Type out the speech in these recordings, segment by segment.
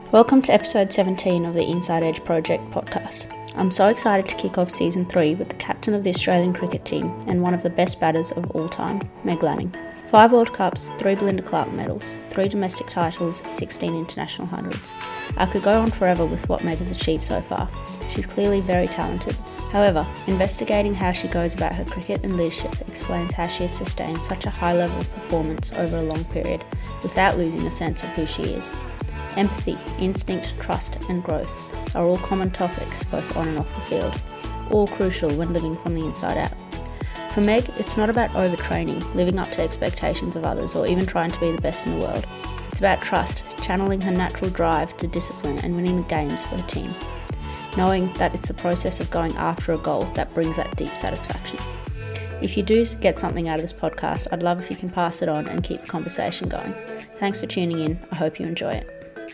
Welcome to episode 17 of the Inside Edge Project podcast. I'm so excited to kick off season 3 with the captain of the Australian cricket team and one of the best batters of all time, Meg Lanning. 5 World Cups, 3 Belinda Clark medals, 3 domestic titles, 16 international hundreds. I could go on forever with what Meg has achieved so far. She's clearly very talented. However, investigating how she goes about her cricket and leadership explains how she has sustained such a high level of performance over a long period without losing a sense of who she is. Empathy, instinct, trust and growth are all common topics both on and off the field, all crucial when living from the inside out. For Meg, it's not about overtraining, living up to expectations of others or even trying to be the best in the world. It's about trust, channeling her natural drive to discipline and winning the games for her team. Knowing that it's the process of going after a goal that brings that deep satisfaction. If you do get something out of this podcast, I'd love if you can pass it on and keep the conversation going. Thanks for tuning in. I hope you enjoy it.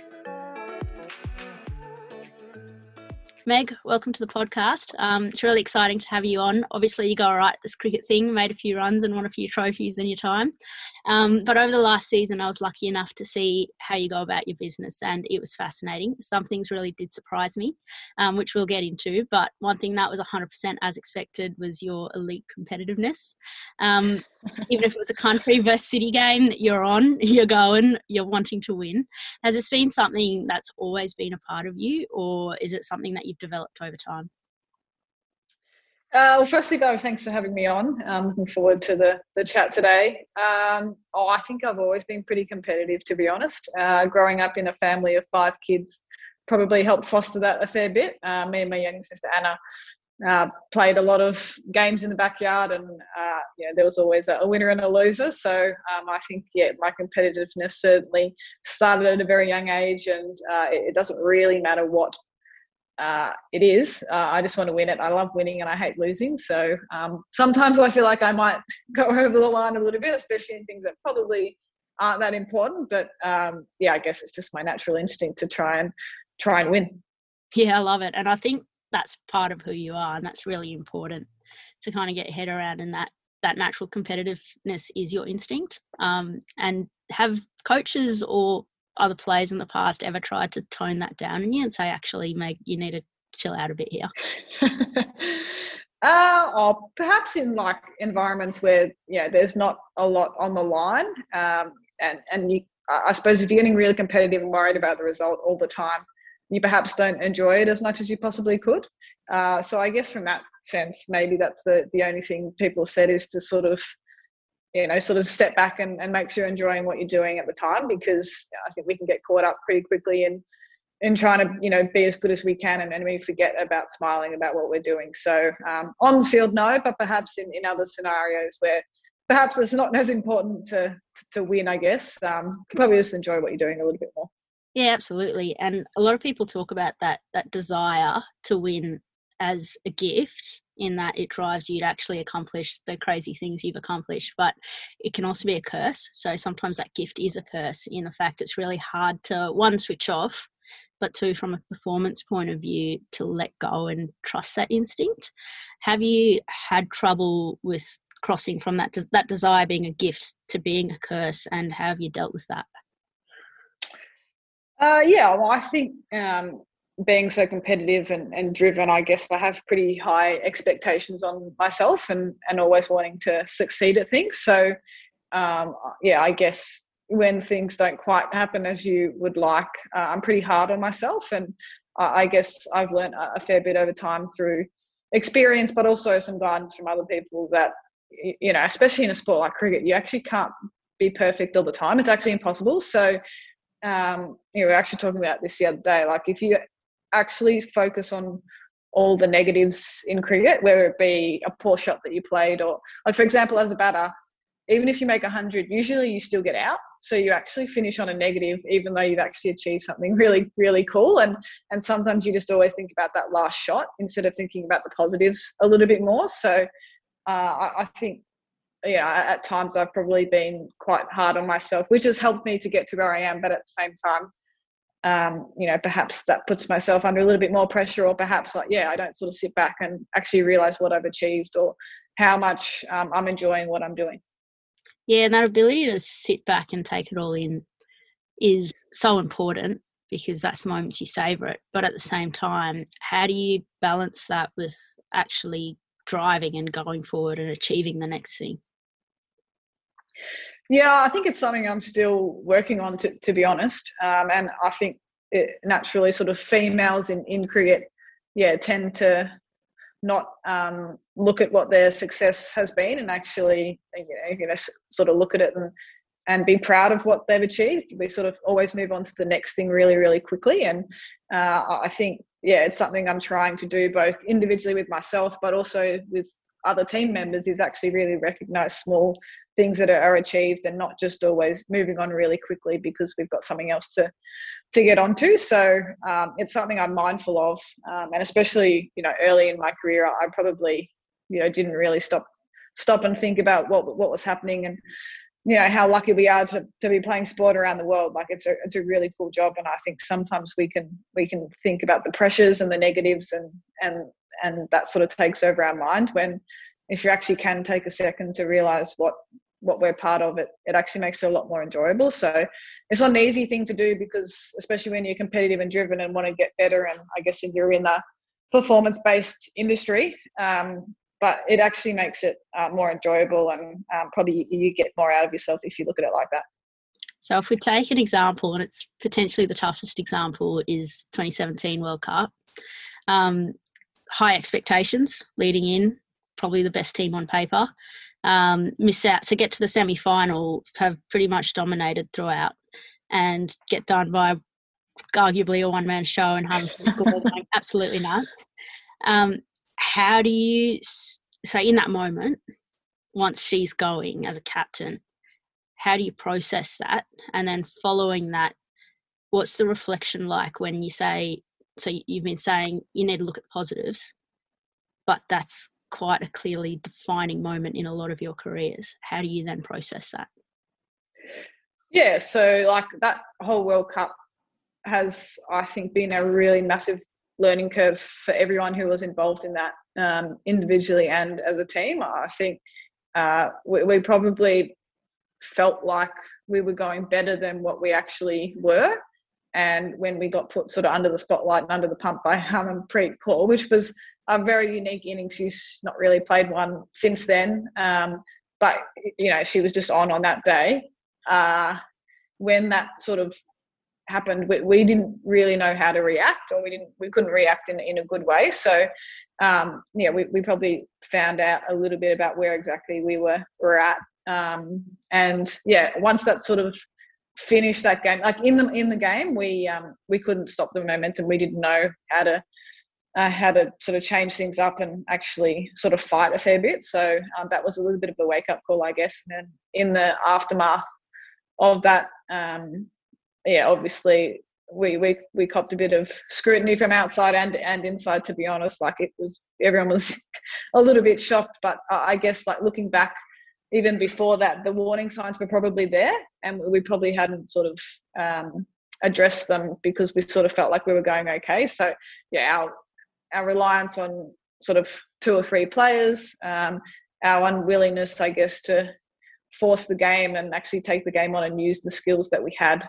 Meg, welcome to the podcast. It's really exciting to have you on. Obviously, you go all right at this cricket thing, made a few runs and won a few trophies in your time. But over the last season, I was lucky enough to see how you go about your business, and it was fascinating. Some things really did surprise me, which we'll get into. But one thing that was 100% as expected was your elite competitiveness. Even if it was a country versus city game that you're on, you're going, you're wanting to win. Has this been something that's always been a part of you, or is it something that you've developed over time? Well, firstly, Bo, thanks for having me on. I'm looking forward to the chat today. I think I've always been pretty competitive, to be honest. Growing up in a family of 5 kids probably helped foster that a fair bit. Me and my younger sister Anna played a lot of games in the backyard, and there was always a winner and a loser. So I think, my competitiveness certainly started at a very young age, and it doesn't really matter what it is. I just want to win it. I love winning and I hate losing. So sometimes I feel like I might go over the line a little bit, especially in things that probably aren't that important. But I guess it's just my natural instinct to try and win. Yeah, I love it. And I think that's part of who you are, and that's really important to kind of get your head around, and that natural competitiveness is your instinct. And have coaches or other players in the past ever tried to tone that down in you and say, actually, Meg, you need to chill out a bit here? Or perhaps in like environments where there's not a lot on the line, and you, I suppose if you're getting really competitive and worried about the result all the time, you perhaps don't enjoy it as much as you possibly could. So I guess from that sense, maybe that's the only thing people said, is to sort of step back and make sure you're enjoying what you're doing at the time, because I think we can get caught up pretty quickly in trying to, be as good as we can, and we forget about smiling about what we're doing. So on the field, no, but perhaps in other scenarios where perhaps it's not as important to win, I guess, probably just enjoy what you're doing a little bit more. Yeah, absolutely. And a lot of people talk about that desire to win as a gift, in that it drives you to actually accomplish the crazy things you've accomplished, but it can also be a curse. So sometimes that gift is a curse, in the fact it's really hard to, 1, switch off, but 2, from a performance point of view, to let go and trust that instinct. Have you had trouble with crossing from that desire being a gift to being a curse, and how have you dealt with that? Well, I think being so competitive and driven, I guess I have pretty high expectations on myself, and always wanting to succeed at things. So, I guess when things don't quite happen as you would like, I'm pretty hard on myself. And I guess I've learned a fair bit over time through experience, but also some guidance from other people that, especially in a sport like cricket, you actually can't be perfect all the time. It's actually impossible. So, we were actually talking about this the other day. Like, if you actually focus on all the negatives in cricket, whether it be a poor shot that you played, or, like, for example, as a batter, even if you make 100, usually you still get out. So you actually finish on a negative, even though you've actually achieved something really, really cool. And sometimes you just always think about that last shot instead of thinking about the positives a little bit more. So I think, at times I've probably been quite hard on myself, which has helped me to get to where I am. But at the same time, perhaps that puts myself under a little bit more pressure, or perhaps I don't sort of sit back and actually realize what I've achieved, or how much I'm enjoying what I'm doing. Yeah, and that ability to sit back and take it all in is so important. because that's the moments you savour it. But at the same time, how do you balance that with actually driving and going forward and achieving the next thing? Yeah, I think it's something I'm still working on, to be honest. And I think it naturally sort of females in cricket, tend to not look at what their success has been and actually, sort of look at it and be proud of what they've achieved. We sort of always move on to the next thing really, really quickly. And I think, it's something I'm trying to do both individually with myself, but also with other team members, is actually really recognise small things that are achieved and not just always moving on really quickly because we've got something else to get onto. So it's something I'm mindful of. And especially, early in my career, I probably, didn't really stop and think about what was happening and, how lucky we are to be playing sport around the world. Like it's a really cool job. And I think sometimes we can think about the pressures and the negatives and that sort of takes over our mind, when if you actually can take a second to realize what we're part of, it actually makes it a lot more enjoyable. So it's not an easy thing to do, because especially when you're competitive and driven and want to get better, and I guess if you're in the performance-based industry, but it actually makes it more enjoyable, and probably you get more out of yourself if you look at it like that. So if we take an example, and it's potentially the toughest example, is 2017 World Cup. High expectations leading in, probably the best team on paper. Miss out to get to the semi-final, have pretty much dominated throughout, and get done by arguably a one-man show and have going absolutely nuts. How do you, so in that moment, once she's going as a captain, how do you process that? And then following that, what's the reflection like when you say, so you've been saying you need to look at the positives, but that's quite a clearly defining moment in a lot of your careers. How do you then process that? Yeah, so like that whole World Cup has, I think, been a really massive learning curve for everyone who was involved in that, individually and as a team. I think we probably felt like we were going better than what we actually were. And when we got put sort of under the spotlight and under the pump by Harmanpreet Kaur, which was a very unique innings. She's not really played one since then. But, she was just on that day. When that sort of happened, we didn't really know how to react, or we couldn't react in a good way. So, we probably found out a little bit about where exactly we were at. And once that sort of finished that game, like in the game, we couldn't stop the momentum. We didn't know how to sort of change things up and actually sort of fight a fair bit. So that was a little bit of a wake-up call, I guess. And then in the aftermath of that, obviously we copped a bit of scrutiny from outside and inside, to be honest. Like everyone was a little bit shocked, but I guess like looking back, even before that, the warning signs were probably there, and we probably hadn't sort of addressed them because we sort of felt like we were going okay. So our reliance on sort of 2 or 3 players, our unwillingness, I guess, to force the game and actually take the game on and use the skills that we had,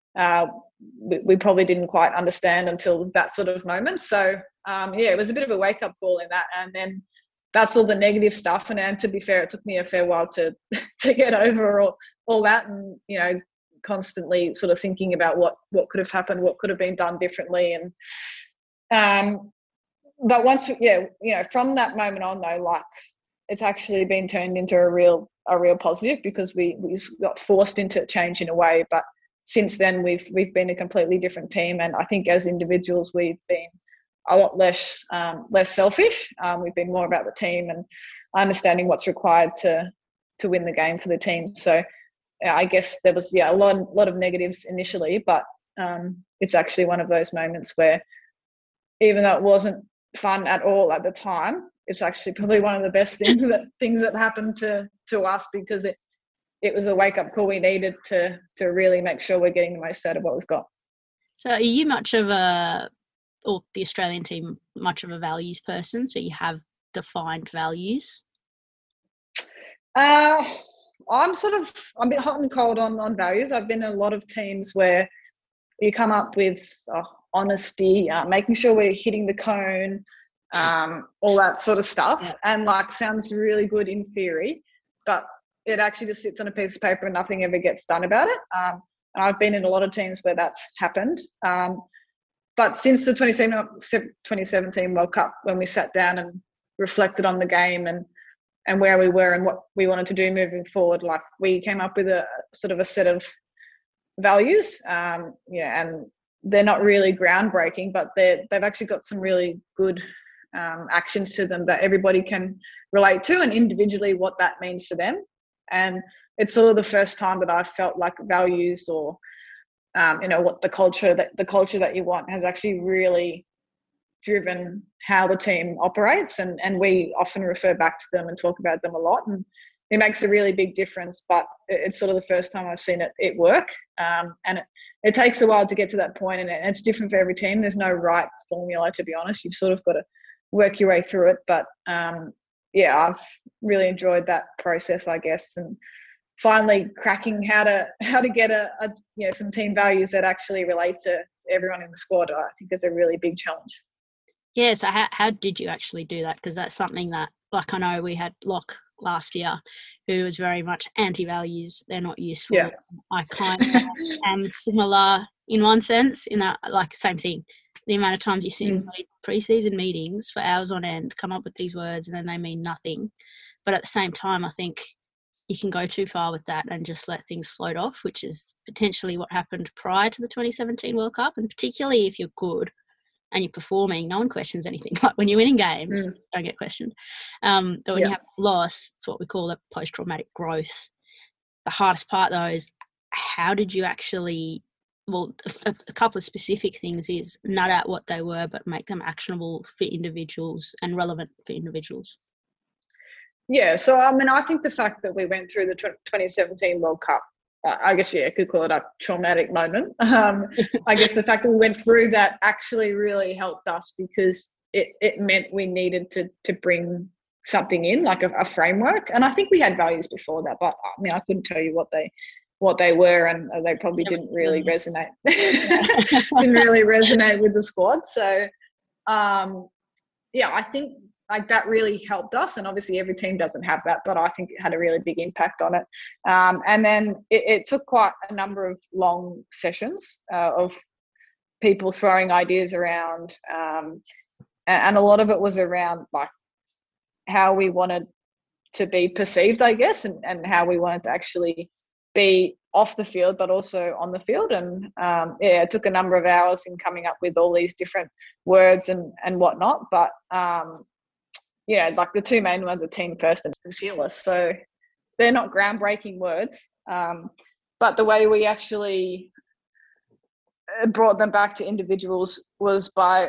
we probably didn't quite understand until that sort of moment. So, it was a bit of a wake-up call in that. And then that's all the negative stuff. And to be fair, it took me a fair while to get over all that, and, constantly sort of thinking about what could have happened, what could have been done differently. And but once, from that moment on, though, like it's actually been turned into a real positive, because we got forced into change in a way. But since then, we've been a completely different team, and I think as individuals, we've been a lot less selfish. We've been more about the team and understanding what's required to win the game for the team. So I guess there was a lot of negatives initially, but it's actually one of those moments where, even though it wasn't fun at all at the time, it's actually probably one of the best things that happened to us, because it was a wake-up call we needed to really make sure we're getting the most out of what we've got. So are you or the Australian team, much of a values person? So you have defined values? I'm a bit hot and cold on values. I've been in a lot of teams where you come up with honesty, making sure we're hitting the cone, all that sort of stuff. Yeah. And like sounds really good in theory, but it actually just sits on a piece of paper and nothing ever gets done about it. And I've been in a lot of teams where that's happened. But since the 2017 World Cup, when we sat down and reflected on the game and where we were and what we wanted to do moving forward, like we came up with a sort of a set of values. And they're not really groundbreaking, but they've actually got some really good actions to them that everybody can relate to, and individually what that means for them. And it's sort of the first time that I've felt like values or what the culture that you want has actually really driven how the team operates, and we often refer back to them and talk about them a lot, and it makes a really big difference. But it's sort of the first time I've seen it work, and it takes a while to get to that point, and it's different for every team. There's no right formula, to be honest. You've sort of got to work your way through it, but I've really enjoyed that process, I guess, and finally cracking how to get some team values that actually relate to everyone in the squad. I think it's a really big challenge. Yeah, so how did you actually do that? Because that's something that, like, I know we had Locke last year who was very much anti-values. They're not useful. Yeah. I kind of am similar in one sense, in that, like, same thing. The amount of times you sit in pre-season meetings for hours on end, come up with these words, and then they mean nothing. But at the same time, I think you can go too far with that and just let things float off, which is potentially what happened prior to the 2017 World Cup. And particularly if you're good and you're performing, no one questions anything. Like when you're winning games, don't get questioned. But when you have loss, it's what we call the post-traumatic growth. The hardest part, though, is how did you actually, well, a couple of specific things is nut out what they were, but make them actionable for individuals and relevant for individuals. Yeah, so I mean, I think the fact that we went through the 2017 World Cup, I guess, could call it a traumatic moment. I guess the fact that we went through that actually really helped us, because it meant we needed to bring something in, like a framework. And I think we had values before that, but I mean, I couldn't tell you what they were, and they probably didn't really resonate. Didn't really resonate with the squad. So, I think like that really helped us, and obviously every team doesn't have that, but I think it had a really big impact on it. And then it took quite a number of long sessions of people throwing ideas around, and a lot of it was around like how we wanted to be perceived, I guess, and how we wanted to actually be off the field but also on the field. And it took a number of hours in coming up with all these different words and whatnot, but like the two main ones are team first and fearless. So they're not groundbreaking words, but the way we actually brought them back to individuals was by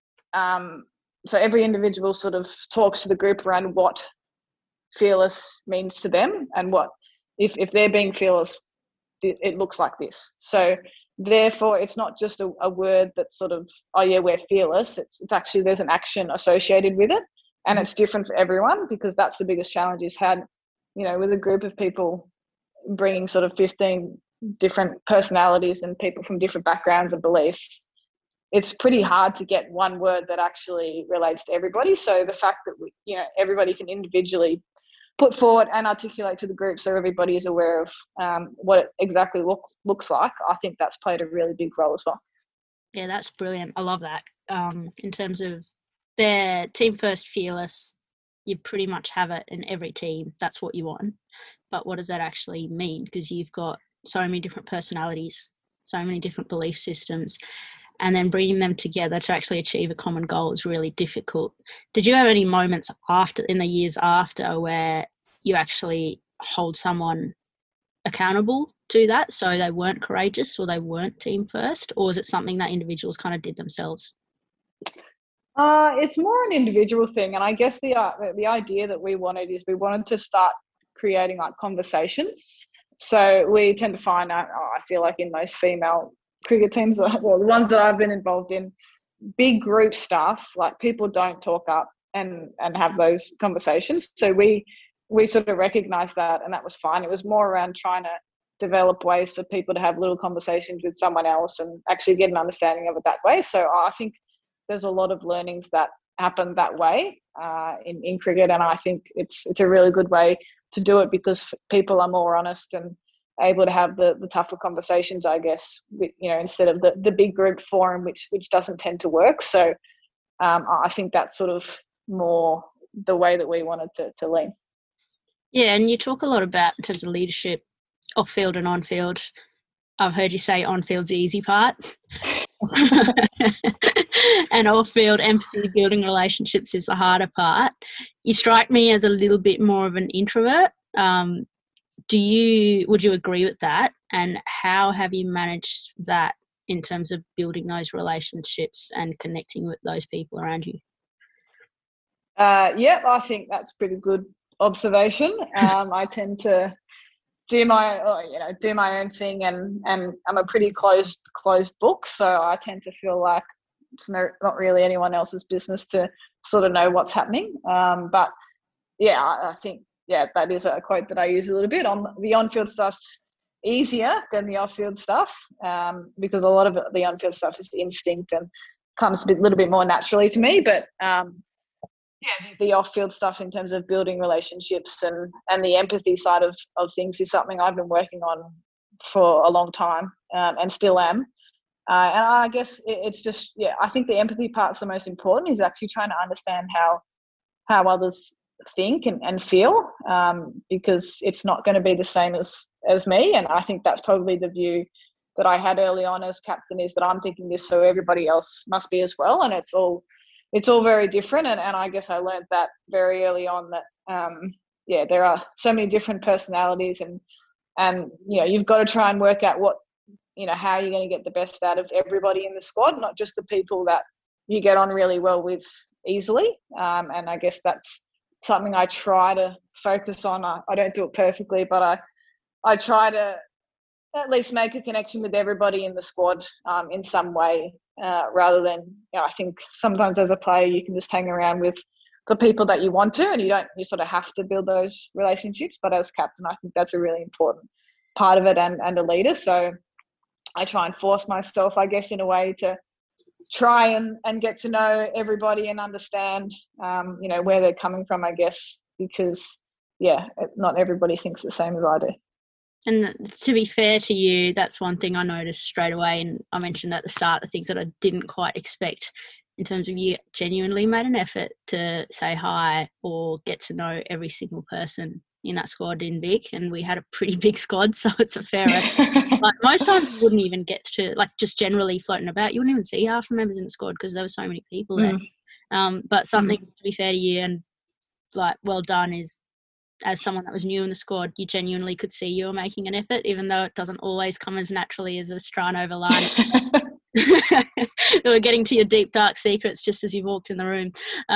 so every individual sort of talks to the group around what fearless means to them, and what if they're being fearless, it looks like this. So therefore it's not just a word that's sort of, oh yeah, we're fearless. It's actually, there's an action associated with it. And it's different for everyone, because that's the biggest challenge is with a group of people bringing sort of 15 different personalities and people from different backgrounds and beliefs, it's pretty hard to get one word that actually relates to everybody. So the fact that everybody can individually put forward and articulate to the group so everybody is aware of what it exactly looks like, I think that's played a really big role as well. Yeah, that's brilliant. I love that. In terms of their team first fearless, you pretty much have it in every team. That's what you want. But what does that actually mean? Because you've got so many different personalities, so many different belief systems, and then bringing them together to actually achieve a common goal is really difficult. Did you have any moments in the years after, where you actually hold someone accountable to that, so they weren't courageous or they weren't team first, or is it something that individuals kind of did themselves? It's more an individual thing, and I guess the idea that we wanted to start creating like conversations. So we tend to find out, I feel like in most female cricket teams, the ones that I've been involved in, big group stuff, like people don't talk up and have those conversations. So we sort of recognized that, and that was fine. It was more around trying to develop ways for people to have little conversations with someone else and actually get an understanding of it that way. So I think there's a lot of learnings that happen that way in cricket, and I think it's a really good way to do it because people are more honest and able to have the tougher conversations, I guess, with, instead of the big group forum, which doesn't tend to work. So I think that's sort of more the way that we wanted to lean. Yeah, and you talk a lot about in terms of leadership, off-field and on-field. I've heard you say on-field's the easy part. And off-field empathy, building relationships is the harder part. You strike me as a little bit more of an introvert. Would you agree with that? And how have you managed that in terms of building those relationships and connecting with those people around you? Yeah, I think that's pretty good observation. I tend to do my own thing, and I'm a pretty closed book, so I tend to feel like it's not really anyone else's business to sort of know what's happening. But yeah, I think that is a quote that I use a little bit. On the on-field stuff's easier than the off-field stuff, because a lot of the on-field stuff is instinct and comes a little bit more naturally to me. But the off-field stuff in terms of building relationships and the empathy side of things is something I've been working on for a long time, and still am. And I guess it's just, I think the empathy part's the most important, is actually trying to understand how others think and feel, because it's not going to be the same as me. And I think that's probably the view that I had early on as captain, is that I'm thinking this, so everybody else must be as well. And it's all very different. And I guess I learned that very early on, that, there are so many different personalities, and you've got to try and work out how you're going to get the best out of everybody in the squad, not just the people that you get on really well with easily. And I guess that's something I try to focus on. I don't do it perfectly, but I try to at least make a connection with everybody in the squad in some way, rather than, I think sometimes as a player you can just hang around with the people that you want to, and you sort of have to build those relationships. But as captain, I think that's a really important part of it, and a leader. So I try and force myself, I guess, in a way to try and get to know everybody and understand, where they're coming from, I guess, because, not everybody thinks the same as I do. And to be fair to you, that's one thing I noticed straight away, and I mentioned at the start, the things that I didn't quite expect, in terms of you genuinely made an effort to say hi or get to know every single person in that squad in Vic, and we had a pretty big squad, so it's a fair effort. Like most times you wouldn't even get to, like, just generally floating about, you wouldn't even see half the members in the squad because there were so many people there. But something, to be fair to you, and like, well done, is as someone that was new in the squad, you genuinely could see you were making an effort, even though it doesn't always come as naturally as a strand over line. You were getting to your deep, dark secrets just as you walked in the room.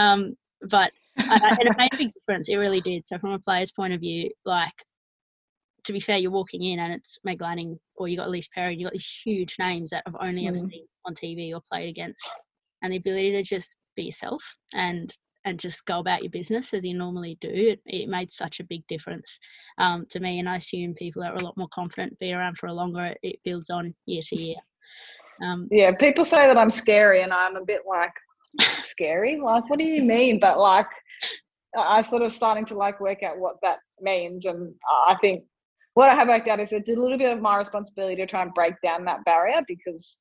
But and it made a big difference. It really did. So from a player's point of view, like, to be fair, you're walking in and it's Meg Lanning, or you got Elise Perry, you got these huge names that I've only ever seen on TV or played against, and the ability to just be yourself and just go about your business as you normally do, it made such a big difference to me. And I assume people that are a lot more confident, be around for a longer, it builds on year to year. People say that I'm scary, and I'm a bit like, scary? Like, what do you mean? But like, I sort of starting to like work out what that means. And I think what I have worked out is it's a little bit of my responsibility to try and break down that barrier, because,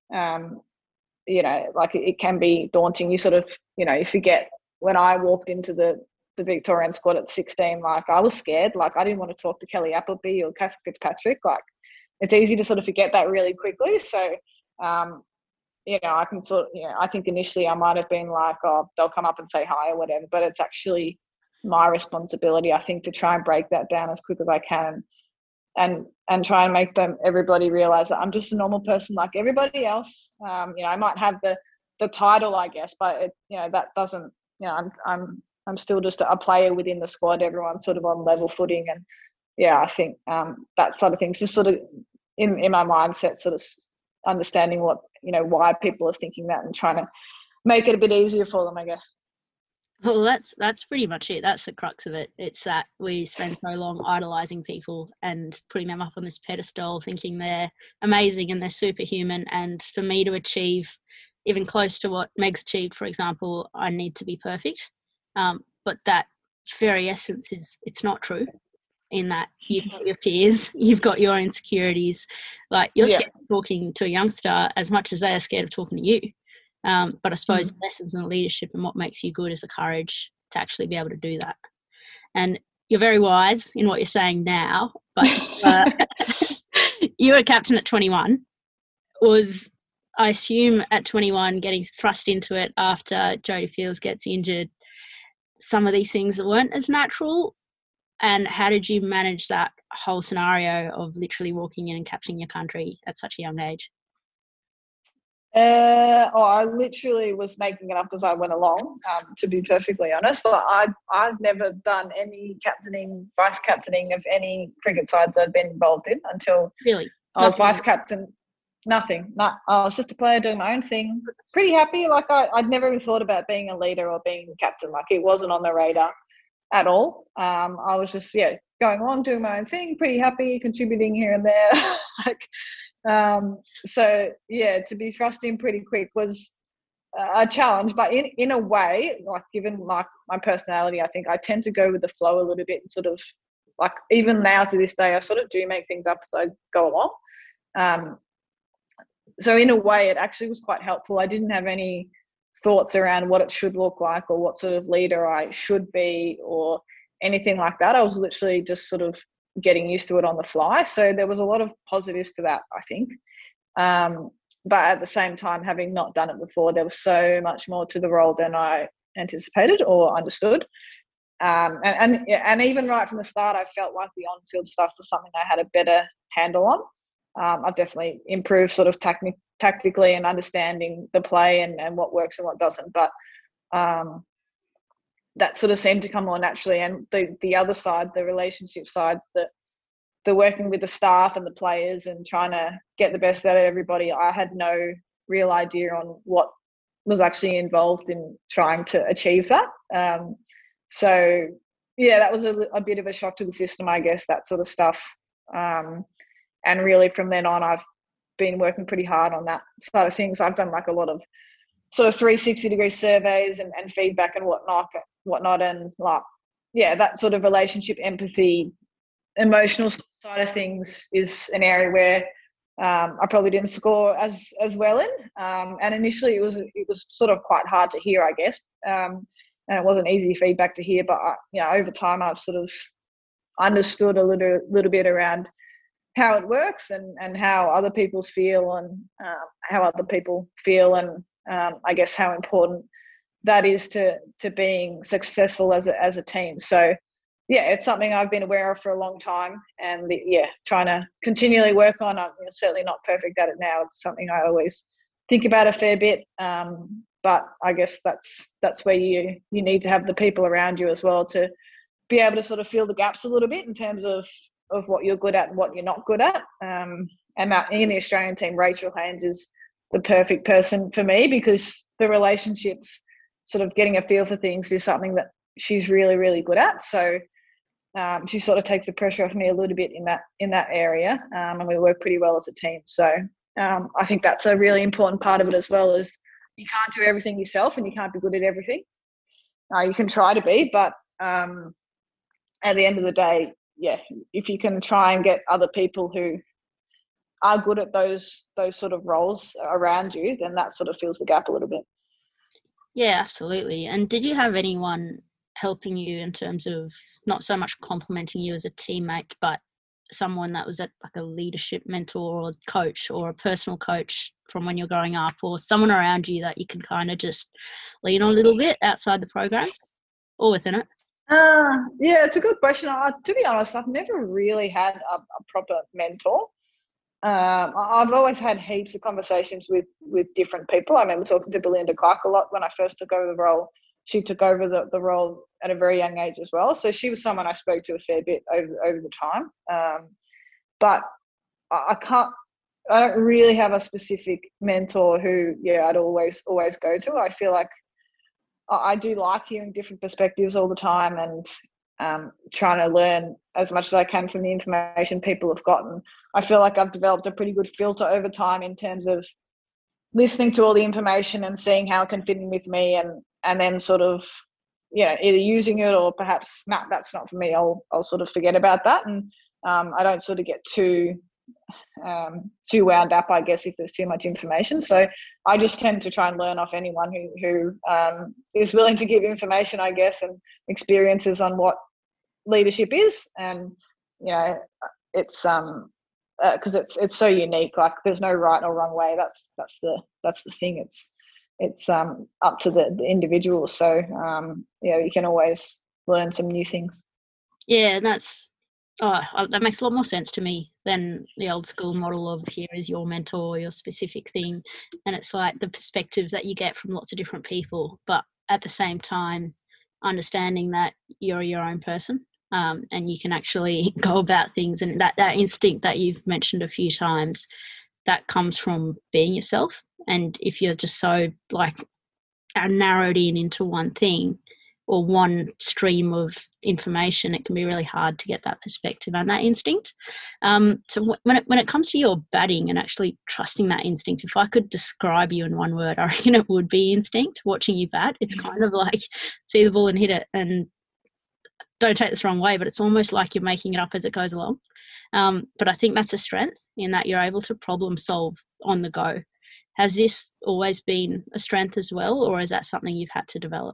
like, it can be daunting. You sort of, you forget. When I walked into the Victorian squad at 16, like, I was scared. Like, I didn't want to talk to Kelly Appleby or Cassie Fitzpatrick. Like, it's easy to sort of forget that really quickly. So, I can sort of, I think initially I might have been like, oh, they'll come up and say hi or whatever, but it's actually my responsibility, I think, to try and break that down as quick as I can, and try and make everybody realize that I'm just a normal person like everybody else. I might have the title, I guess, but that doesn't, I'm still just a player within the squad. Everyone's sort of on level footing, and I think that sort of things just sort of in my mindset, sort of understanding what, why people are thinking that, and trying to make it a bit easier for them, I guess. Well, that's pretty much it. That's the crux of it. It's that we spend so long idolizing people and putting them up on this pedestal, thinking they're amazing and they're superhuman. And for me to achieve even close to what Meg's achieved, for example, I need to be perfect. But that very essence is, it's not true. In that you've got your fears, you've got your insecurities. Like, you're Yeah. scared of talking to a youngster as much as they are scared of talking to you. But I suppose lessons in leadership and what makes you good is the courage to actually be able to do that. And you're very wise in what you're saying now, but you were captain at 21. Was, I assume, at 21 getting thrust into it after Jodie Fields gets injured, some of these things that weren't as natural? And how did you manage that whole scenario of literally walking in and capturing your country at such a young age? I literally was making it up as I went along, to be perfectly honest. I've never done any captaining, vice captaining of any cricket side that I've been involved in until Really? I was vice captain. Nothing. I was just a player doing my own thing. Pretty happy. Like, I'd never even thought about being a leader or being captain. Like, it wasn't on the radar at all. I was just, going on, doing my own thing, pretty happy, contributing here and there. To be thrust in pretty quick was a challenge, but in a way, like, given my personality, I think I tend to go with the flow a little bit, and sort of, like, even now to this day, I sort of do make things up as I go along. So in a way, it actually was quite helpful. I didn't have any thoughts around what it should look like or what sort of leader I should be or anything like that. I was literally just sort of getting used to it on the fly. So there was a lot of positives to that, I think. But at the same time, having not done it before, there was so much more to the role than I anticipated or understood. And even right from the start, I felt like the on-field stuff was something I had a better handle on. I've definitely improved sort of tactically and understanding the play and what works and what doesn't. But that sort of seemed to come more naturally. And the other side, the relationship sides, the working with the staff and the players and trying to get the best out of everybody, I had no real idea on what was actually involved in trying to achieve that. That was a bit of a shock to the system, I guess, that sort of stuff. And really from then on, I've been working pretty hard on that side of things. I've done like a lot of sort of 360-degree surveys and feedback and whatnot. And like, that sort of relationship, empathy, emotional side of things is an area where I probably didn't score as well in. And initially it was sort of quite hard to hear, I guess. And it wasn't easy feedback to hear, but over time I've sort of understood a little bit around how it works and how other people feel and how other people feel and I guess how important that is to being successful as a team. So it's something I've been aware of for a long time and trying to continually work on. I'm certainly not perfect at it now. It's something I always think about a fair bit. But I guess that's where you need to have the people around you as well to be able to sort of fill the gaps a little bit in terms of what you're good at and what you're not good at. And that in the Australian team, Rachel Haynes is the perfect person for me because the relationships, sort of getting a feel for things, is something that she's really, really good at. So she sort of takes the pressure off me a little bit in that area, and we work pretty well as a team. So I think that's a really important part of it as well, is you can't do everything yourself and you can't be good at everything. You can try to be, but at the end of the day, if you can try and get other people who are good at those sort of roles around you, then that sort of fills the gap a little bit. Yeah, absolutely. And did you have anyone helping you in terms of not so much complimenting you as a teammate, but someone that was like a leadership mentor or coach or a personal coach from when you're growing up, or someone around you that you can kind of just lean on a little bit outside the program or within it? It's a good question. To be honest, I've never really had a proper mentor. I've always had heaps of conversations with different people. I remember talking to Belinda Clark a lot when I first took over the role. She took over the role at a very young age as well. So she was someone I spoke to a fair bit over the time. But I don't really have a specific mentor who, I'd always go to. I feel like I do like hearing different perspectives all the time, and trying to learn as much as I can from the information people have gotten. I feel like I've developed a pretty good filter over time in terms of listening to all the information and seeing how it can fit in with me, and then sort of, either using it or perhaps, that's not for me. I'll sort of forget about that, and I don't sort of get too wound up, I guess, if there's too much information. So I just tend to try and learn off anyone who is willing to give information, I guess, and experiences on what leadership is. And it's because it's so unique. Like, there's no right or wrong way. That's the thing. It's up to the individual. So you can always learn some new things. Yeah, and that makes a lot more sense to me than the old school model of here is your mentor, your specific thing. And it's like the perspectives that you get from lots of different people, but at the same time, understanding that you're your own person, and you can actually go about things. And that instinct that you've mentioned a few times, that comes from being yourself. And if you're just so narrowed into one thing, or one stream of information, it can be really hard to get that perspective and that instinct. So when it comes to your batting and actually trusting that instinct, if I could describe you in one word, I reckon it would be instinct. Watching you bat, it's kind of like see the ball and hit it. And don't take this the wrong way, but it's almost like you're making it up as it goes along. But I think that's a strength in that you're able to problem solve on the go. Has this always been a strength as well, or is that something you've had to develop?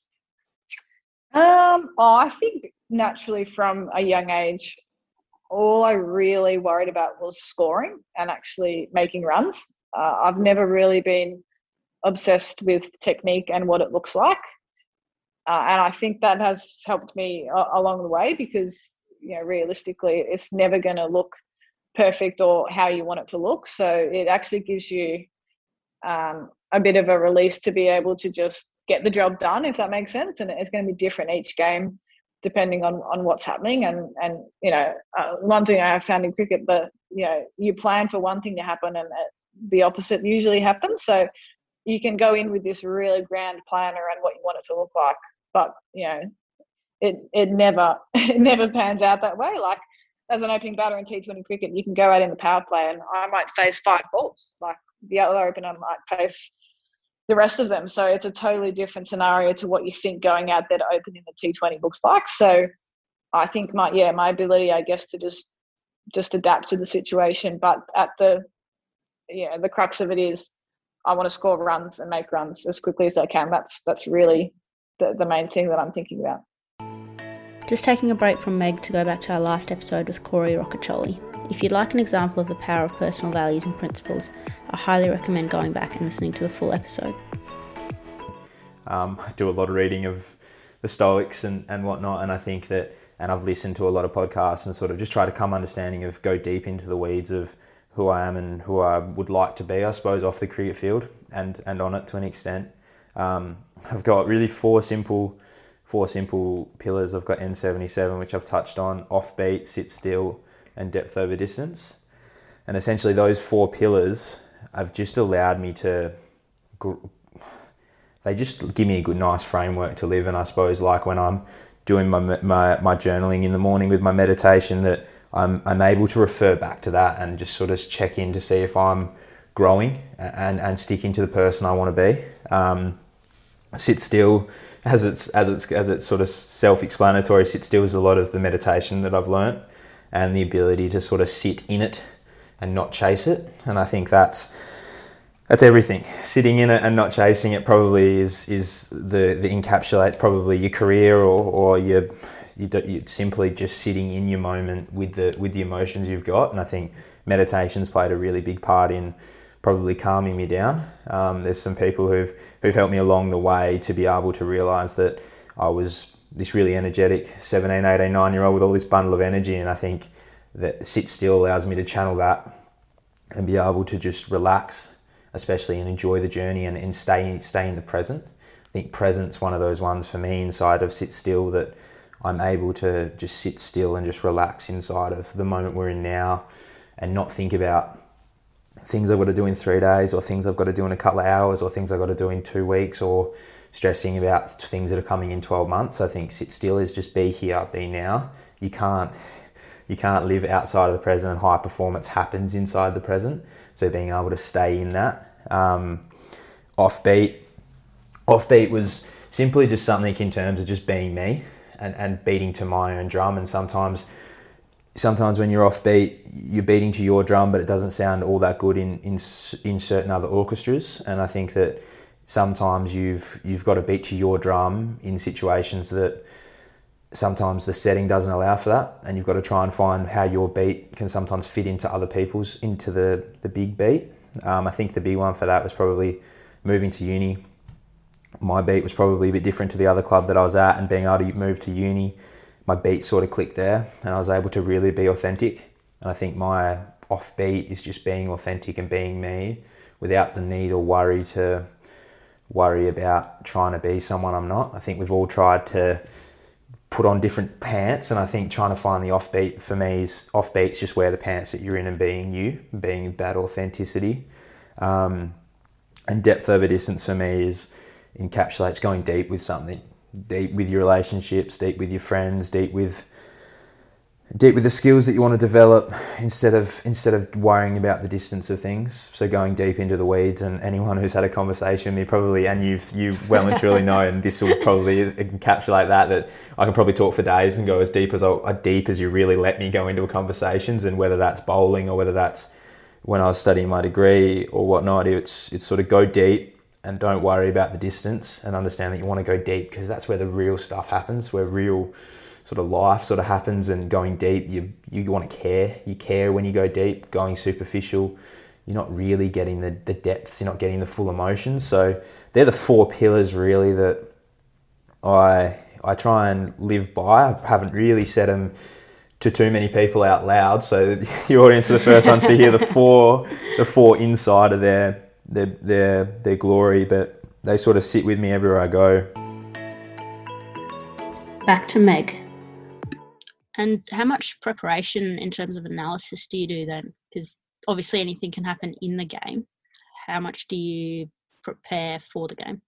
I think naturally from a young age, all I really worried about was scoring and actually making runs. I've never really been obsessed with technique and what it looks like. And I think that has helped me along the way, because, realistically, it's never going to look perfect or how you want it to look. So it actually gives you a bit of a release to be able to just get the job done, if that makes sense. And it's going to be different each game depending on what's happening. And one thing I have found in cricket, that you plan for one thing to happen and the opposite usually happens. So you can go in with this really grand plan around what you want it to look like, but it never pans out that way. Like, as an opening batter in T20 cricket, you can go out in the power play and I might face 5 balls, like the other opener might face the rest of them. So it's a totally different scenario to what you think going out there to open in the T20 looks like. So I think my ability, I guess, to just adapt to the situation. But at the crux of it is, I want to score runs and make runs as quickly as I can. That's really the main thing that I'm thinking about. Just taking a break from Meg to go back to our last episode with Corey Rocchiccioli. If you'd like an example of the power of personal values and principles, I highly recommend going back and listening to the full episode. I do a lot of reading of the Stoics and whatnot, and I think that, and I've listened to a lot of podcasts and sort of just try to go deep into the weeds of who I am and who I would like to be, I suppose, off the cricket field and on it to an extent. I've got really four simple pillars. I've got N77, which I've touched on: offbeat, sit still, and depth over distance. And essentially those 4 pillars have just allowed me to, they just give me a good, nice framework to live in. I suppose, like when I'm doing my journaling in the morning with my meditation, that I'm able to refer back to that and just sort of check in to see if I'm growing and sticking to the person I want to be. Sit still, as it's sort of self-explanatory, sit still is a lot of the meditation that I've learnt, and the ability to sort of sit in it and not chase it. And I think that's everything. Sitting in it and not chasing it probably is the encapsulates probably your career or you're simply just sitting in your moment with the emotions you've got. And I think meditation's played a really big part in probably calming me down. There's some people who've helped me along the way to be able to realise that I was this really energetic 17, 18, 9-year-old with all this bundle of energy, and I think that sit still allows me to channel that and be able to just relax, especially, and enjoy the journey and stay in the present. I think present's one of those ones for me inside of sit still, that I'm able to just sit still and just relax inside of the moment we're in now and not think about things I've got to do in 3 days or things I've got to do in a couple of hours or things I've got to do in 2 weeks, or stressing about things that are coming in 12 months. I think sit still is just be here, be now. You can't live outside of the present, and high performance happens inside the present. So being able to stay in that. Offbeat was simply just something in terms of just being me and beating to my own drum. And sometimes when you're offbeat, you're beating to your drum, but it doesn't sound all that good in certain other orchestras. And I think that sometimes you've got to beat to your drum in situations that sometimes the setting doesn't allow for that, and you've got to try and find how your beat can sometimes fit into other people's, into the big beat. I think the big one for that was probably moving to uni. My beat was probably a bit different to the other club that I was at, and being able to move to uni, my beat sort of clicked there, and I was able to really be authentic. And I think my offbeat is just being authentic and being me without the need or worry about trying to be someone I'm not. I think we've all tried to put on different pants, and I think trying to find the offbeat for me is offbeat's just wear the pants that you're in and being you, being that authenticity. And depth over distance for me encapsulates going deep with something, deep with your relationships, deep with your friends, deep with the skills that you want to develop, instead of worrying about the distance of things. So going deep into the weeds, and anyone who's had a conversation with me probably, and you well and truly know, and this will probably encapsulate that I can probably talk for days and go as deep as you really let me go into a conversations. And whether that's bowling or whether that's when I was studying my degree or whatnot, it's sort of go deep and don't worry about the distance, and understand that you want to go deep because that's where the real stuff happens, where real sort of life sort of happens. And going deep, you want to care. You care when you go deep. Going superficial, you're not really getting the depths, you're not getting the full emotions. So they're the 4 pillars really that I try and live by. I haven't really said them to too many people out loud, so the audience are the first ones to hear the four inside of their glory, but they sort of sit with me everywhere I go. Back to Meg. And how much preparation in terms of analysis do you do then? Because obviously anything can happen in the game. How much do you prepare for the game?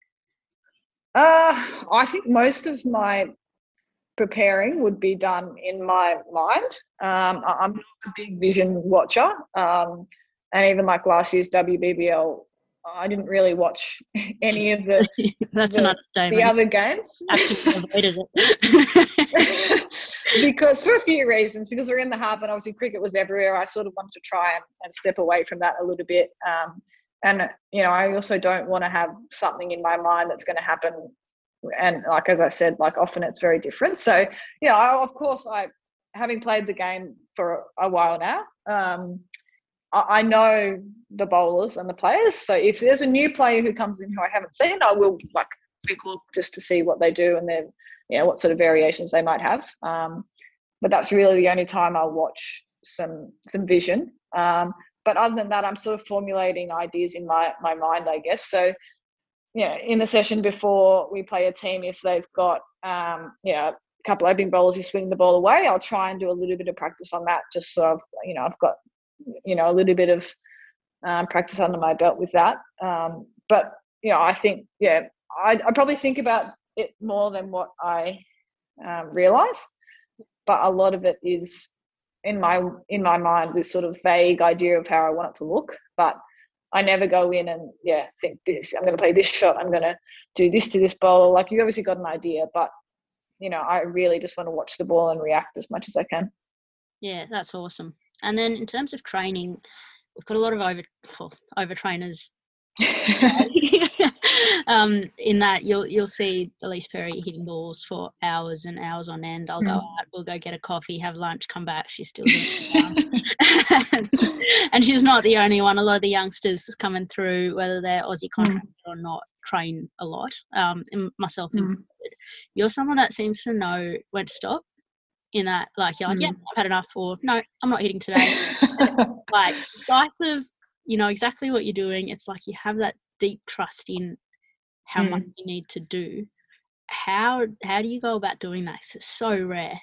I think most of my preparing would be done in my mind. I'm not a big vision watcher. And even like last year's WBBL, I didn't really watch any of the That's an understatement. The other games. Avoided it. Because for a few reasons, because we're in the hub and obviously cricket was everywhere. I sort of wanted to try and step away from that a little bit. And, I also don't want to have something in my mind that's going to happen. And like, as I said, like often it's very different. So, having played the game for a while now, I know the bowlers and the players. So if there's a new player who comes in who I haven't seen, I will like quick look just to see what they do and then, what sort of variations they might have. But that's really the only time I'll watch some vision. But other than that, I'm sort of formulating ideas in my mind, I guess. So, in the session before we play a team, if they've got, a couple of opening bowlers who swing the ball away, I'll try and do a little bit of practice on that, just so I've got, a little bit of practice under my belt with that. But, I think, I probably think about it more than what I realise. But a lot of it is in my mind, this sort of vague idea of how I want it to look. But I never go in and, think this, I'm going to play this shot, I'm going to do this to this bowler. Like, you obviously got an idea, but, I really just want to watch the ball and react as much as I can. Yeah, that's awesome. And then in terms of training, we've got a lot of overtrainers. In that you'll see Elise Perry hitting balls for hours and hours on end. I'll go out, we'll go get a coffee, have lunch, come back, she's still doing it. And she's not the only one. A lot of the youngsters coming through, whether they're Aussie contracted or not, train a lot, and myself included. You're someone that seems to know when to stop, in that, like, you're like, yeah, I've had enough, or no, I'm not hitting today. Like, decisive, you know exactly what you're doing. It's like you have that deep trust in how much you need to do. How do you go about doing that? 'Cause it's so rare.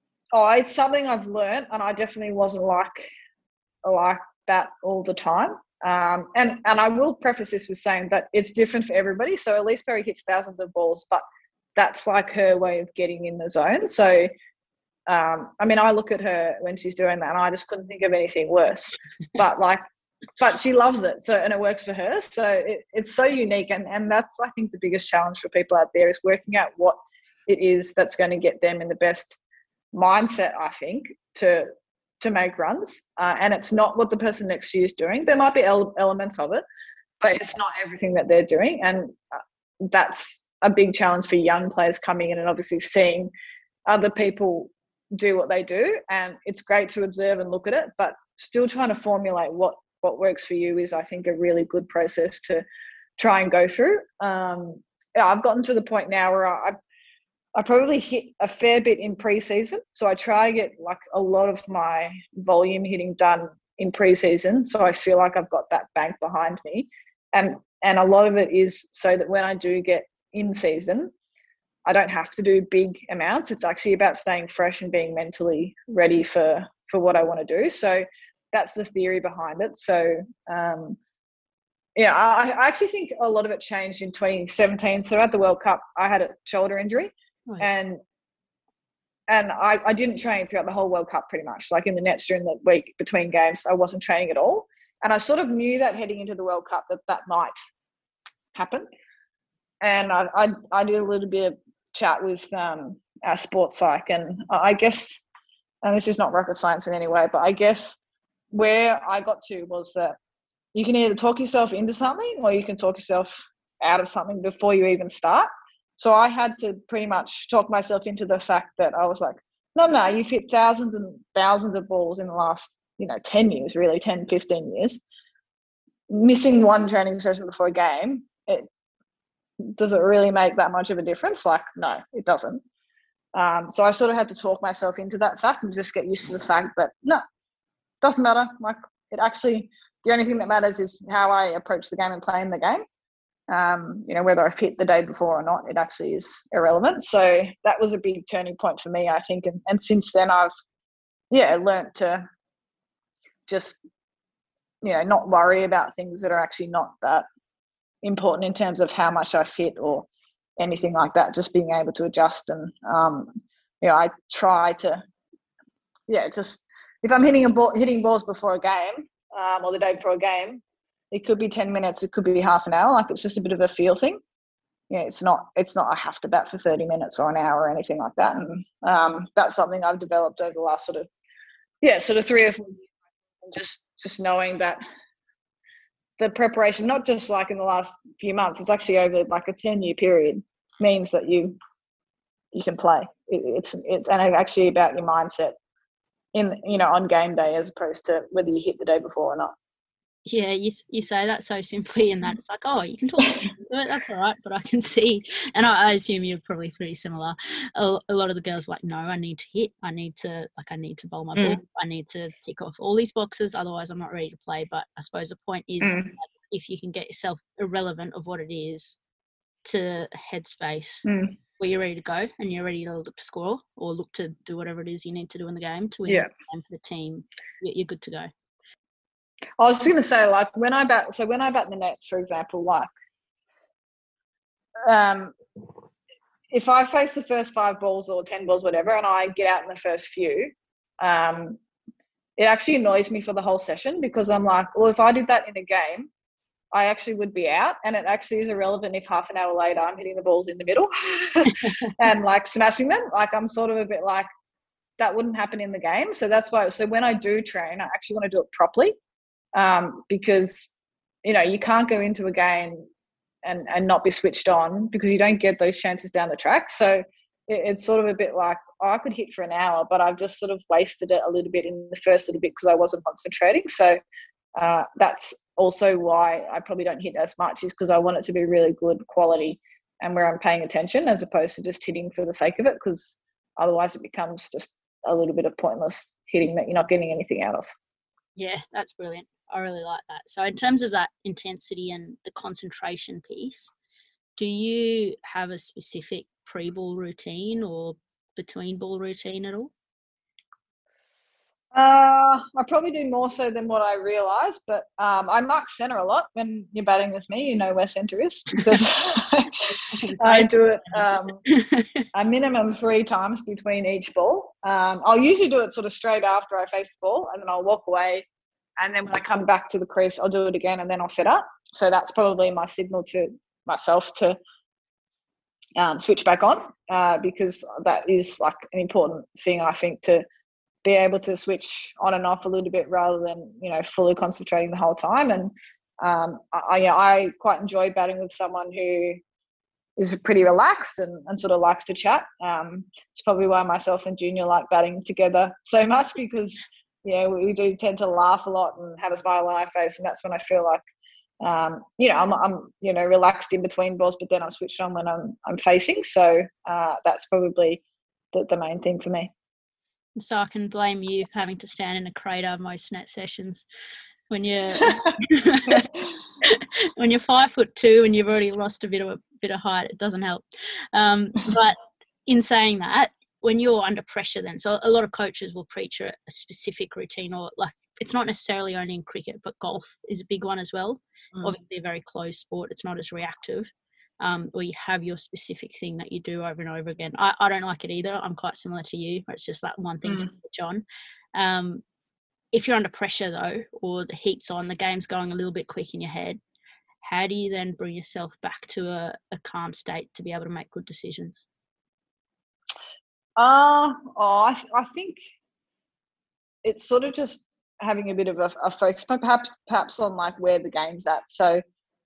It's something I've learned, and I definitely wasn't like that all the time. And I will preface this with saying that it's different for everybody. So Elise Perry hits thousands of balls, but that's like her way of getting in the zone. So, I mean, I look at her when she's doing that and I just couldn't think of anything worse. But she loves it. So, and it works for her. So it's so unique. And that's, I think, the biggest challenge for people out there is working out what it is that's going to get them in the best mindset, I think, to make runs. And it's not what the person next to you is doing. There might be elements of it, but it's not everything that they're doing. And that's a big challenge for young players coming in and obviously seeing other people do what they do. And it's great to observe and look at it, but still trying to formulate what works for you is, I think, a really good process to try and go through. I've gotten to the point now where I probably hit a fair bit in pre-season. So I try to get like a lot of my volume hitting done in pre-season. So I feel like I've got that bank behind me. And a lot of it is so that when I do get in season, I don't have to do big amounts. It's actually about staying fresh and being mentally ready for what I want to do. So that's the theory behind it. So, I actually think a lot of it changed in 2017. So at the World Cup, I had a shoulder injury. Oh, yeah. And I didn't train throughout the whole World Cup pretty much. Like in the nets during the week between games, I wasn't training at all. And I sort of knew that heading into the World Cup that might happen. And I did a little bit of chat with our sports psych, and I guess, and this is not rocket science in any way, but I guess where I got to was that you can either talk yourself into something or you can talk yourself out of something before you even start. So I had to pretty much talk myself into the fact that I was like, no, you've hit thousands and thousands of balls in the last, 10 years, really, 10, 15 years. Missing one training session before a game, does it really make that much of a difference? Like, no, it doesn't. So I sort of had to talk myself into that fact and just get used to the fact that, no, it doesn't matter. Like, it actually, the only thing that matters is how I approach the game and play in the game. Whether I've hit the day before or not, it actually is irrelevant. So that was a big turning point for me, I think. And since then I've, learned to just, not worry about things that are actually not that important in terms of how much I've hit or anything like that, just being able to adjust. And, I try to, just if I'm hitting balls before a game or the day before a game, it could be 10 minutes, it could be half an hour. Like, it's just a bit of a feel thing. It's not I have to bat for 30 minutes or an hour or anything like that. And that's something I've developed over the last sort of 3 or 4 years. And just knowing that the preparation, not just like in the last few months, it's actually over like a 10-year period, means that you can play. It's actually about your mindset on game day, as opposed to whether you hit the day before or not. Yeah, you say that so simply, and that's like, oh, you can talk to it, that's all right, but I can see, and I assume you're probably pretty similar. A lot of the girls are like, no, I need to hit, I need to bowl my ball, I need to tick off all these boxes, otherwise I'm not ready to play. But I suppose the point is, like, if you can get yourself irrelevant of what it is to headspace where you're ready to go and you're ready to look to score or look to do whatever it is you need to do in the game to win the game for the team, you're good to go. I was just going to say, like, when I bat the nets, for example, like, if I face the first 5 balls or 10 balls, whatever, and I get out in the first few, it actually annoys me for the whole session, because I'm like, well, if I did that in a game, I actually would be out, and it actually is irrelevant if half an hour later I'm hitting the balls in the middle and like smashing them. Like, I'm sort of a bit like, that wouldn't happen in the game. So that's why. So when I do train, I actually want to do it properly. Because, you can't go into a game and not be switched on, because you don't get those chances down the track. So it's sort of a bit like, I could hit for an hour, but I've just sort of wasted it a little bit in the first little bit because I wasn't concentrating. So that's also why I probably don't hit as much, is because I want it to be really good quality and where I'm paying attention, as opposed to just hitting for the sake of it, because otherwise it becomes just a little bit of pointless hitting that you're not getting anything out of. Yeah, that's brilliant. I really like that. So in terms of that intensity and the concentration piece, do you have a specific pre-ball routine or between ball routine at all? I probably do more so than what I realise, but I mark centre a lot when you're batting with me. You know where centre is because I do it a minimum 3 times between each ball. I'll usually do it sort of straight after I face the ball, and then I'll walk away, and then when I come back to the crease, I'll do it again, and then I'll set up. So that's probably my signal to myself to switch back on because that is like an important thing, I think, to be able to switch on and off a little bit rather than, fully concentrating the whole time. And I quite enjoy batting with someone who is pretty relaxed and sort of likes to chat. It's probably why myself and Junior like batting together so much because, we do tend to laugh a lot and have a smile on our face. And that's when I feel like, I'm relaxed in between balls, but then I'm switched on when I'm facing. So that's probably the main thing for me. So I can blame you for having to stand in a crater most net sessions when you're when you're 5'2" and you've already lost a bit of height. It doesn't help. But in saying that, when you're under pressure, then so a lot of coaches will preach a specific routine, or like it's not necessarily only in cricket, but golf is a big one as well. Obviously, a very close sport. It's not as reactive. Or you have your specific thing that you do over and over again. I don't like it either. I'm quite similar to you. It's just that one thing to switch on. If you're under pressure though, or the heat's on, the game's going a little bit quick in your head, how do you then bring yourself back to a calm state to be able to make good decisions? I think it's sort of just having a bit of a focus, perhaps on like where the game's at. So,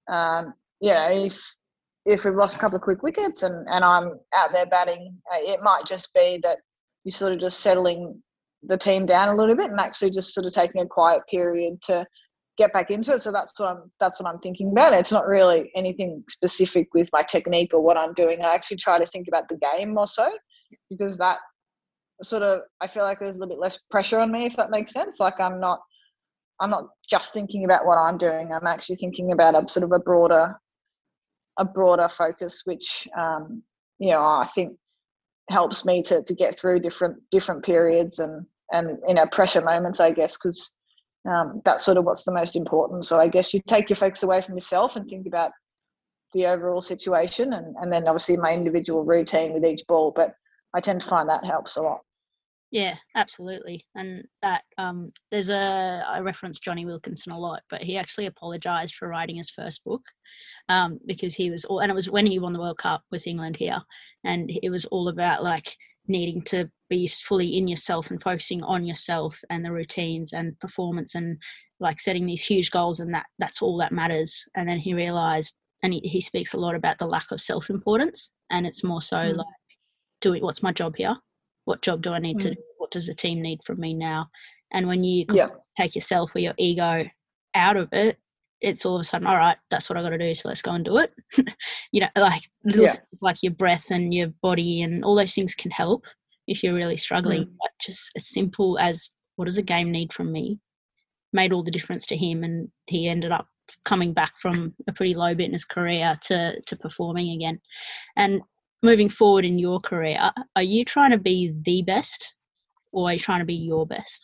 if we've lost a couple of quick wickets and I'm out there batting, it might just be that you're sort of just settling the team down a little bit and actually just sort of taking a quiet period to get back into it. So that's what I'm thinking about. It's not really anything specific with my technique or what I'm doing. I actually try to think about the game more so because that sort of, I feel like there's a little bit less pressure on me, if that makes sense. Like I'm not just thinking about what I'm doing. I'm actually thinking about a broader focus, which I think helps me to get through different periods and pressure moments, I guess, because that's sort of what's the most important. So I guess you take your focus away from yourself and think about the overall situation and then obviously my individual routine with each ball, but I tend to find that helps a lot. Yeah, absolutely. And that I reference Jonny Wilkinson a lot, but he actually apologised for writing his first book because and it was when he won the World Cup with England here, and it was all about like needing to be fully in yourself and focusing on yourself and the routines and performance and like setting these huge goals, and that's all that matters. And then he realised, and he speaks a lot about the lack of self-importance, and it's more so like what's my job here? What job do I need to do? What does the team need from me now? And when you take yourself or your ego out of it, it's all of a sudden, all right, that's what I got to do, so let's go and do it. Like little things like your breath and your body and all those things can help if you're really struggling. But just as simple as what does a game need from me made all the difference to him, and he ended up coming back from a pretty low bit in his career to performing again. And moving forward in your career, are you trying to be the best or are you trying to be your best?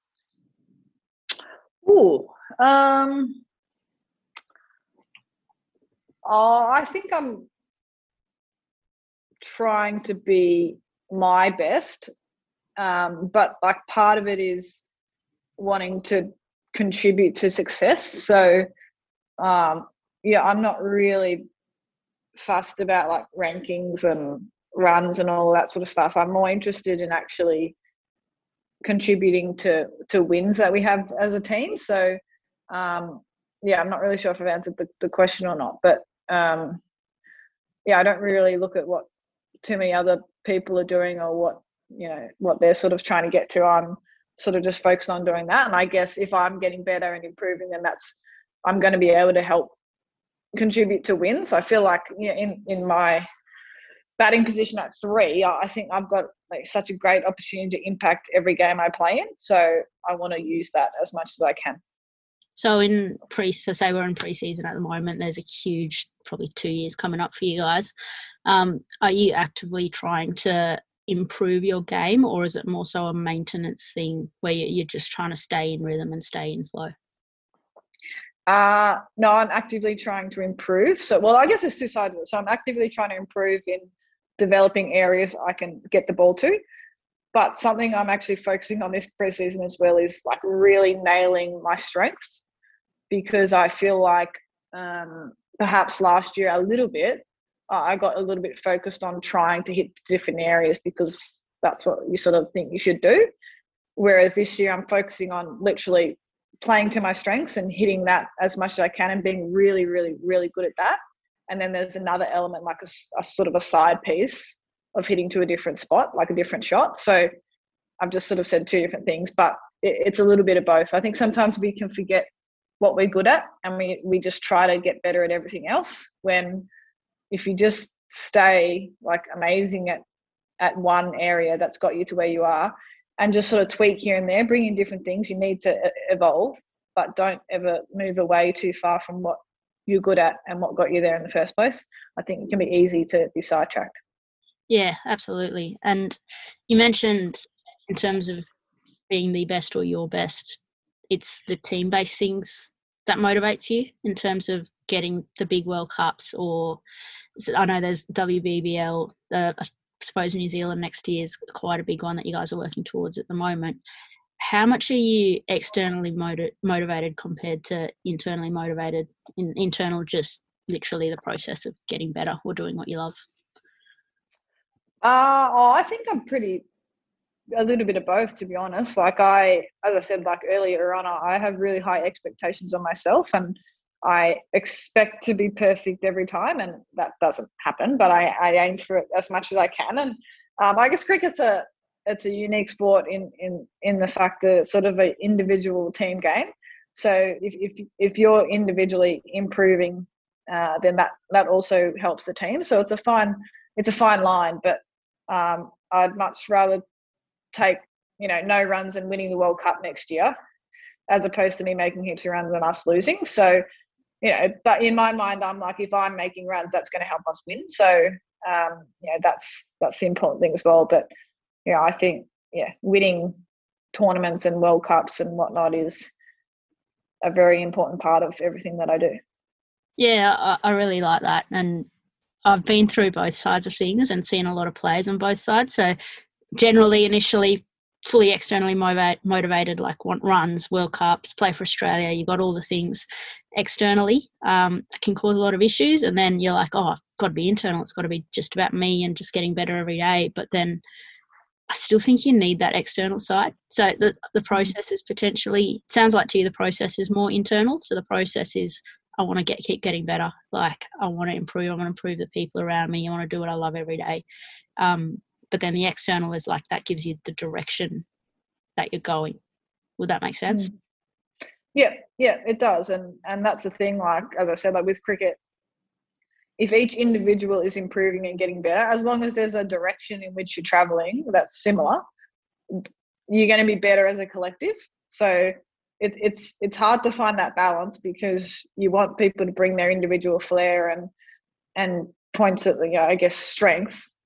I think I'm trying to be my best, but like part of it is wanting to contribute to success. So, I'm not really fussed about like rankings and runs and all that sort of stuff. I'm more interested in actually contributing to wins that we have as a team. So I'm not really sure if I've answered the question or not, but I don't really look at what too many other people are doing or what they're sort of trying to get to. I'm sort of just focused on doing that, and I guess if I'm getting better and improving, then I'm going to be able to help contribute to wins. I feel like in my batting position at 3, I think I've got like such a great opportunity to impact every game I play in. So I want to use that as much as I can. So say we're in pre-season at the moment, there's a huge, probably 2 years coming up for you guys. Are you actively trying to improve your game, or is it more so a maintenance thing where you're just trying to stay in rhythm and stay in flow? No, I'm actively trying to improve. So, well, I guess there's two sides of it. So I'm actively trying to improve in developing areas I can get the ball to. But something I'm actually focusing on this preseason as well is like really nailing my strengths, because I feel like perhaps last year a little bit, I got a little bit focused on trying to hit different areas because that's what you sort of think you should do. Whereas this year I'm focusing on literally playing to my strengths and hitting that as much as I can and being really, really, really good at that. And then there's another element, like a sort of a side piece of hitting to a different spot, like a different shot. So I've just sort of said two different things, but it's a little bit of both. I think sometimes we can forget what we're good at and we just try to get better at everything else, when if you just stay like amazing at one area that's got you to where you are and just sort of tweak here and there, bring in different things, you need to evolve, but don't ever move away too far from what you're good at and what got you there in the first place. I think it can be easy to be sidetracked. Yeah, absolutely. And you mentioned in terms of being the best or your best, it's the team-based things that motivates you in terms of getting the big World Cups, or I know there's WBBL, I suppose New Zealand next year is quite a big one that you guys are working towards at the moment. How much are you externally motivated compared to internally motivated? Internal, just literally the process of getting better or doing what you love? I think I'm a little bit of both, to be honest. Like as I said, like earlier on, I have really high expectations on myself and I expect to be perfect every time, and that doesn't happen, but I aim for it as much as I can. And I guess cricket's a unique sport in the fact that it's sort of an individual team game. So if you're individually improving, then that also helps the team. So it's a fine line, but I'd much rather take no runs and winning the World Cup next year, as opposed to me making heaps of runs and us losing. So but in my mind, I'm like, if I'm making runs, that's going to help us win. So that's the important thing as well. But I think winning tournaments and World Cups and whatnot is a very important part of everything that I do. Yeah, I really like that. And I've been through both sides of things and seen a lot of players on both sides. So generally, initially, fully externally motivated, like want runs, World Cups, play for Australia, you got all the things externally, can cause a lot of issues. And then you're like, oh, I've got to be internal. It's got to be just about me and just getting better every day. But then I still think you need that external side. So the process is potentially, sounds like to you, the process is more internal. So the process is, I want to keep getting better. Like I want to improve. I want to improve the people around me. I want to do what I love every day. But then the external is like, that gives you the direction that you're going. Would that make sense? Yeah, it does. And that's the thing, like, as I said, like with cricket, if each individual is improving and getting better, as long as there's a direction in which you're traveling that's similar, you're going to be better as a collective. So it's hard to find that balance, because you want people to bring their individual flair and points at I guess strengths.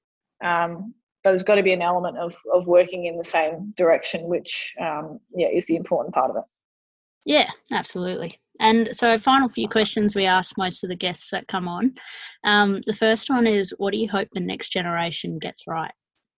But there's got to be an element of working in the same direction, which is the important part of it. Yeah, absolutely. And so final few questions we ask most of the guests that come on. The first one is, what do you hope the next generation gets right?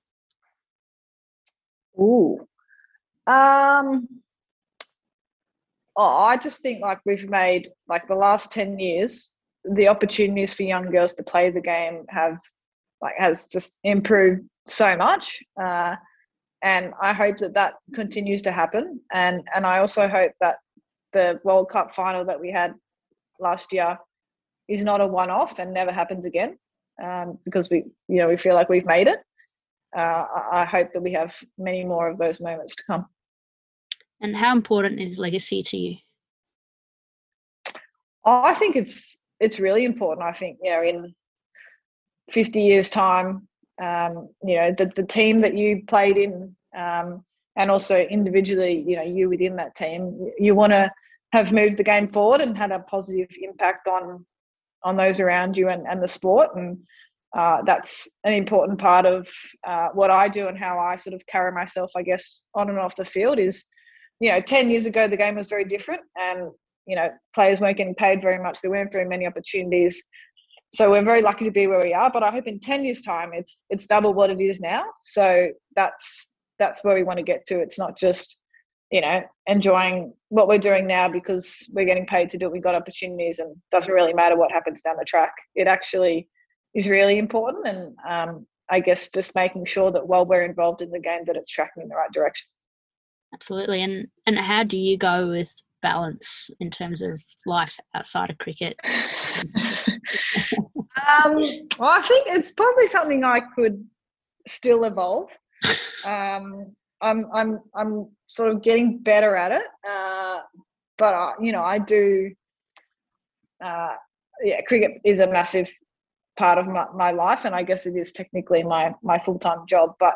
I just think like we've made, like the last 10 years, the opportunities for young girls to play the game has just improved so much. And I hope that continues to happen. And I also hope that the World Cup final that we had last year is not a one-off and never happens again, because we feel like we've made it. I hope that we have many more of those moments to come. And how important is legacy to you? I think it's really important. I think in 50 years' time, the team that you played in, and also individually, you within that team, you want to have moved the game forward and had a positive impact on those around you and the sport. And that's an important part of what I do and how I sort of carry myself, I guess, on and off the field is, 10 years ago, the game was very different and, players weren't getting paid very much. There weren't very many opportunities. So we're very lucky to be where we are, but I hope in 10 years' time, it's double what it is now. So that's where we want to get to. It's not just, enjoying what we're doing now because we're getting paid to do it. We've got opportunities and it doesn't really matter what happens down the track. It actually is really important. And I guess just making sure that while we're involved in the game, that it's tracking in the right direction. Absolutely. And how do you go with balance in terms of life outside of cricket? Well, I think it's probably something I could still evolve. I'm sort of getting better at it, but I do. Cricket is a massive part of my life, and I guess it is technically my full-time job. But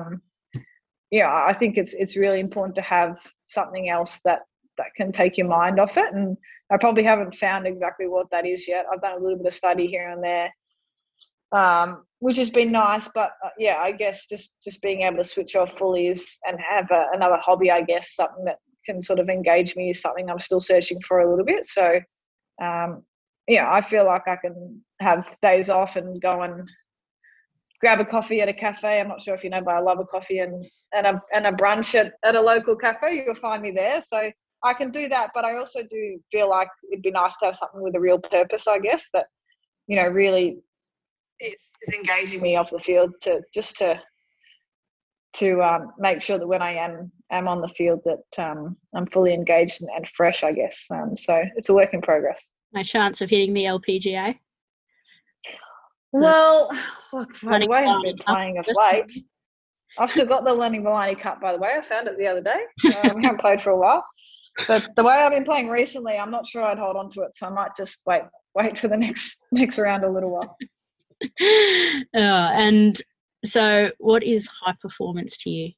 I think it's really important to have something else that can take your mind off it. And I probably haven't found exactly what that is yet. I've done a little bit of study here and there, which has been nice. But I guess just being able to switch off fully and have another hobby, I guess, something that can sort of engage me is something I'm still searching for a little bit. So, I feel like I can have days off and go and grab a coffee at a cafe. I'm not sure if you know, but I love a coffee and a brunch at a local cafe. You'll find me there. So I can do that, but I also do feel like it'd be nice to have something with a real purpose, I guess, that, really is engaging me off the field to make sure that when I am on the field that I'm fully engaged and fresh, I guess. So it's a work in progress. No chance of hitting the LPGA? Well, by the way I've been playing of late, I've still got the Lenny Maloney Cup, by the way. I found it the other day. We haven't played for a while. But the way I've been playing recently, I'm not sure I'd hold on to it, so I might just wait for the next round a little while. And so what is high performance to you?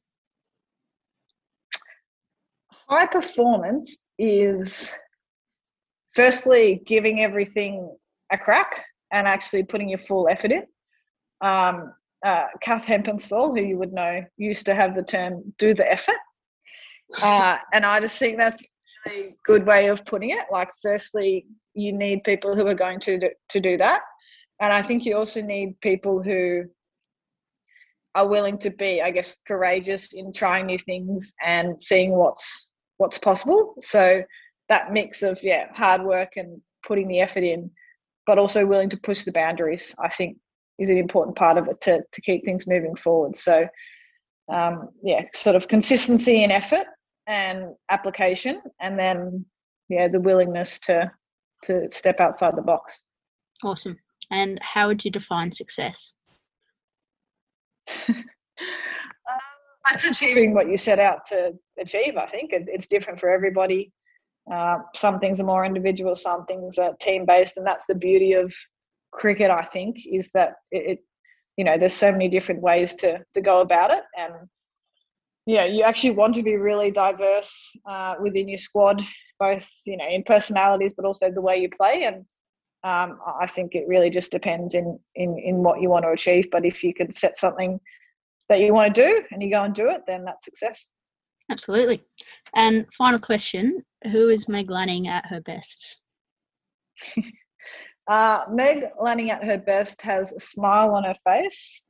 High performance is firstly giving everything a crack and actually putting your full effort in. Kath Hempinstall, who you would know, used to have the term "do the effort," and I just think that's a really good way of putting it. Like, firstly, you need people who are going to do that, and I think you also need people who are willing to be, I guess, courageous in trying new things and seeing what's possible. So that mix of hard work and putting the effort in, but also willing to push the boundaries, I think, is an important part of it to keep things moving forward. So, sort of consistency in effort and application, and then, the willingness to step outside the box. Awesome. And how would you define success? That's achieving what you set out to achieve, I think. It's different for everybody. Some things are more individual, some things are team-based, and that's the beauty of cricket, I think, is that it there's so many different ways to go about it, and you actually want to be really diverse within your squad, both in personalities but also the way you play. And I think it really just depends in what you want to achieve. But if you can set something that you want to do and you go and do it, then that's success. Absolutely. And final question, who is Meg Lanning at her best? Meg Lanning at her best has a smile on her face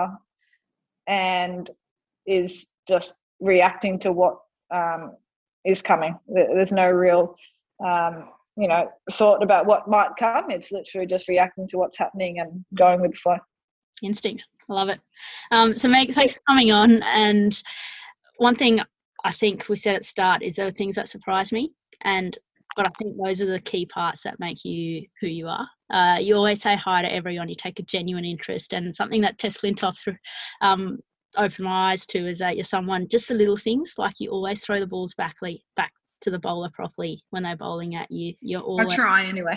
and is just reacting to what is coming. There's no real, thought about what might come. It's literally just reacting to what's happening and going with the flow. Instinct. I love it. So Meg, thanks for coming on. And one thing I think we said at the start is there are things that surprise me, but I think those are the key parts that make you who you are. You always say hi to everyone. You take a genuine interest, and something that Tess Flintoff opened my eyes to is that you're someone, just the little things, like you always throw the balls back to the bowler properly when they're bowling at you. You're always... I try anyway.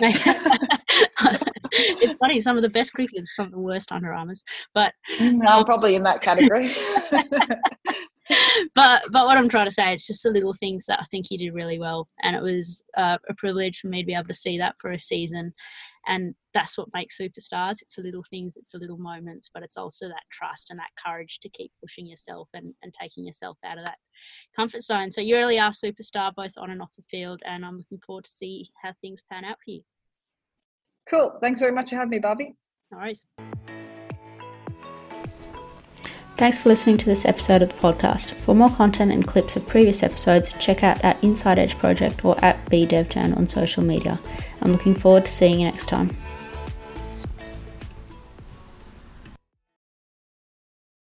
It's funny, some of the best cricketers are some of the worst under-armers. But I'm probably in that category. but what I'm trying to say is just the little things that I think you did really well, and it was a privilege for me to be able to see that for a season. And that's what makes superstars. It's the little things, it's the little moments, but it's also that trust and that courage to keep pushing yourself and taking yourself out of that comfort zone. So you really are superstar both on and off the field, and I'm looking forward to see how things pan out for you. Cool. Thanks very much for having me, Barbie. No worries. Thanks for listening to this episode of the podcast. For more content and clips of previous episodes, check out at Inside Edge Project or at BDevTown on social media. I'm looking forward to seeing you next time.